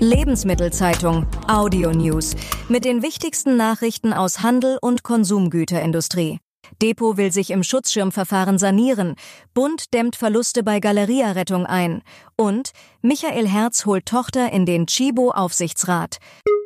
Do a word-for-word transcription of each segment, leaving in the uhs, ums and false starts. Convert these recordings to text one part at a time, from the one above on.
Lebensmittelzeitung Audio News mit den wichtigsten Nachrichten aus Handel und Konsumgüterindustrie. Depot will sich im Schutzschirmverfahren sanieren. Bund dämmt Verluste bei Galeria-Rettung ein. Und Michael Herz holt Tochter in den Tchibo-Aufsichtsrat.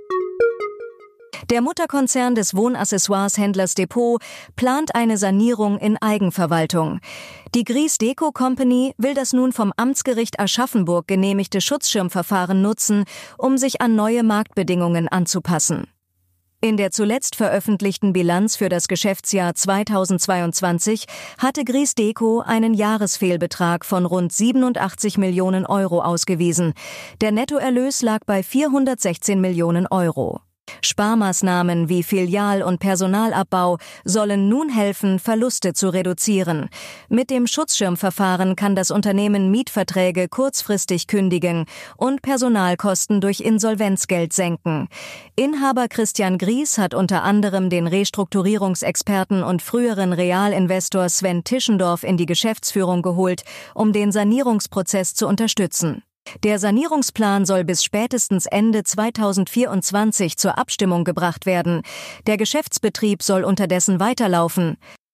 Der Mutterkonzern des Wohnaccessoires-Händlers Depot plant eine Sanierung in Eigenverwaltung. Die Gries Deco Company will das nun vom Amtsgericht Aschaffenburg genehmigte Schutzschirmverfahren nutzen, um sich an neue Marktbedingungen anzupassen. In der zuletzt veröffentlichten Bilanz für das Geschäftsjahr zweitausendzweiundzwanzig hatte Gries Deco einen Jahresfehlbetrag von rund siebenundachtzig Millionen Euro ausgewiesen. Der Nettoerlös lag bei vierhundertsechzehn Millionen Euro. Sparmaßnahmen wie Filial- und Personalabbau sollen nun helfen, Verluste zu reduzieren. Mit dem Schutzschirmverfahren kann das Unternehmen Mietverträge kurzfristig kündigen und Personalkosten durch Insolvenzgeld senken. Inhaber Christian Gries hat unter anderem den Restrukturierungsexperten und früheren Realinvestor Sven Tischendorf in die Geschäftsführung geholt, um den Sanierungsprozess zu unterstützen. Der Sanierungsplan soll bis spätestens Ende zweitausendvierundzwanzig zur Abstimmung gebracht werden. Der Geschäftsbetrieb soll unterdessen weiterlaufen.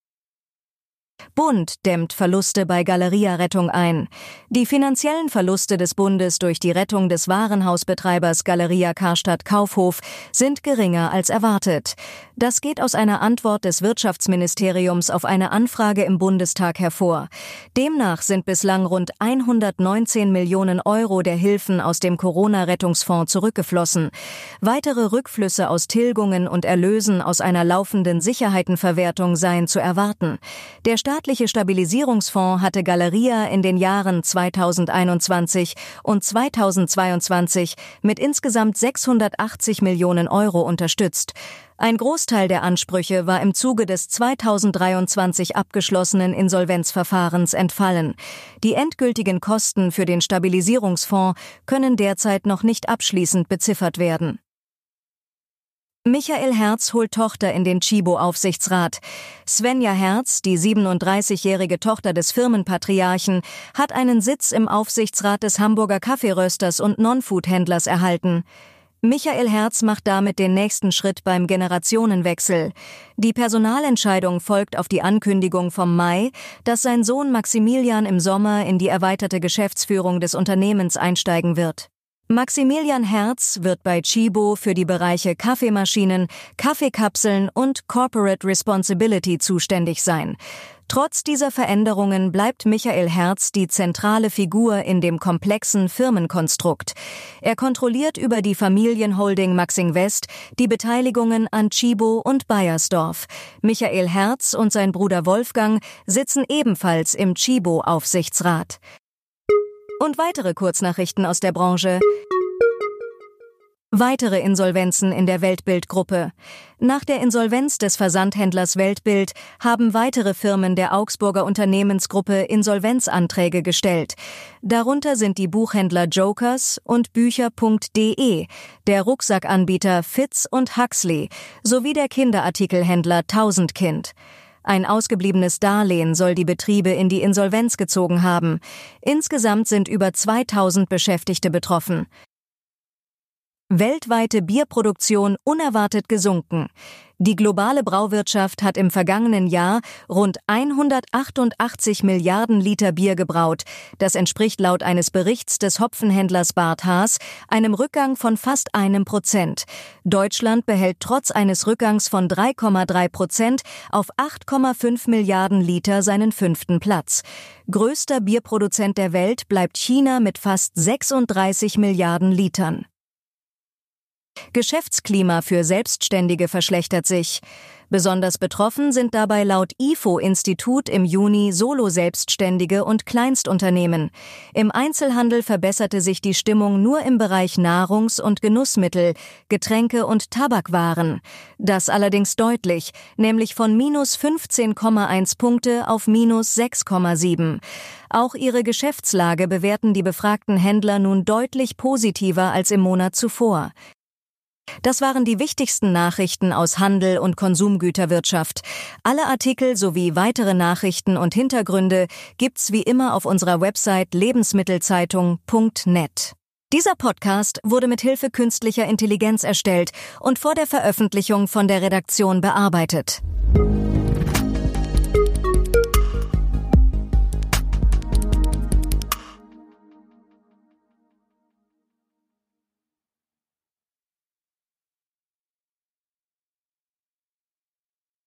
Bund dämmt Verluste bei Galeria-Rettung ein. Die finanziellen Verluste des Bundes durch die Rettung des Warenhausbetreibers Galeria Karstadt Kaufhof sind geringer als erwartet. Das geht aus einer Antwort des Wirtschaftsministeriums auf eine Anfrage im Bundestag hervor. Demnach sind bislang rund hundertneunzehn Millionen Euro der Hilfen aus dem Corona-Rettungsfonds zurückgeflossen. Weitere Rückflüsse aus Tilgungen und Erlösen aus einer laufenden Sicherheitenverwertung seien zu erwarten. Der staatliche Stabilisierungsfonds hatte Galeria in den Jahren zweitausendeinundzwanzig und zweitausendzweiundzwanzig mit insgesamt sechshundertachtzig Millionen Euro unterstützt. Ein Großteil der Ansprüche war im Zuge des zweitausenddreiundzwanzig abgeschlossenen Insolvenzverfahrens entfallen. Die endgültigen Kosten für den Stabilisierungsfonds können derzeit noch nicht abschließend beziffert werden. Michael Herz holt Tochter in den Tchibo-Aufsichtsrat. Svenja Herz, die siebenunddreißigjährige Tochter des Firmenpatriarchen, hat einen Sitz im Aufsichtsrat des Hamburger Kaffeerösters und Non-Food-Händlers erhalten. Michael Herz macht damit den nächsten Schritt beim Generationenwechsel. Die Personalentscheidung folgt auf die Ankündigung vom Mai, dass sein Sohn Maximilian im Sommer in die erweiterte Geschäftsführung des Unternehmens einsteigen wird. Maximilian Herz wird bei Tchibo für die Bereiche Kaffeemaschinen, Kaffeekapseln und Corporate Responsibility zuständig sein. Trotz dieser Veränderungen bleibt Michael Herz die zentrale Figur in dem komplexen Firmenkonstrukt. Er kontrolliert über die Familienholding Maxingwest die Beteiligungen an Tchibo und Beiersdorf. Michael Herz und sein Bruder Wolfgang sitzen ebenfalls im Tchibo-Aufsichtsrat. Und weitere Kurznachrichten aus der Branche. Weitere Insolvenzen in der Weltbild-Gruppe. Nach der Insolvenz des Versandhändlers Weltbild haben weitere Firmen der Augsburger Unternehmensgruppe Insolvenzanträge gestellt. Darunter sind die Buchhändler Jokers und Bücher punkt de, der Rucksackanbieter Fitz und Huxley sowie der Kinderartikelhändler Tausendkind. Ein ausgebliebenes Darlehen soll die Betriebe in die Insolvenz gezogen haben. Insgesamt sind über zweitausend Beschäftigte betroffen. Weltweite Bierproduktion unerwartet gesunken. Die globale Brauwirtschaft hat im vergangenen Jahr rund hundertachtundachtzig Milliarden Liter Bier gebraut. Das entspricht laut eines Berichts des Hopfenhändlers Bart Haas einem Rückgang von fast einem Prozent. Deutschland behält trotz eines Rückgangs von drei Komma drei Prozent auf acht Komma fünf Milliarden Liter seinen fünften Platz. Größter Bierproduzent der Welt bleibt China mit fast sechsunddreißig Milliarden Litern. Geschäftsklima für Selbstständige verschlechtert sich. Besonders betroffen sind dabei laut I F O-Institut im Juni Solo-Selbstständige und Kleinstunternehmen. Im Einzelhandel verbesserte sich die Stimmung nur im Bereich Nahrungs- und Genussmittel, Getränke und Tabakwaren. Das allerdings deutlich, nämlich von minus fünfzehn Komma eins Punkte auf minus sechs Komma sieben. Auch ihre Geschäftslage bewerten die befragten Händler nun deutlich positiver als im Monat zuvor. Das waren die wichtigsten Nachrichten aus Handel und Konsumgüterwirtschaft. Alle Artikel sowie weitere Nachrichten und Hintergründe gibt's wie immer auf unserer Website lebensmittelzeitung punkt net. Dieser Podcast wurde mit Hilfe künstlicher Intelligenz erstellt und vor der Veröffentlichung von der Redaktion bearbeitet.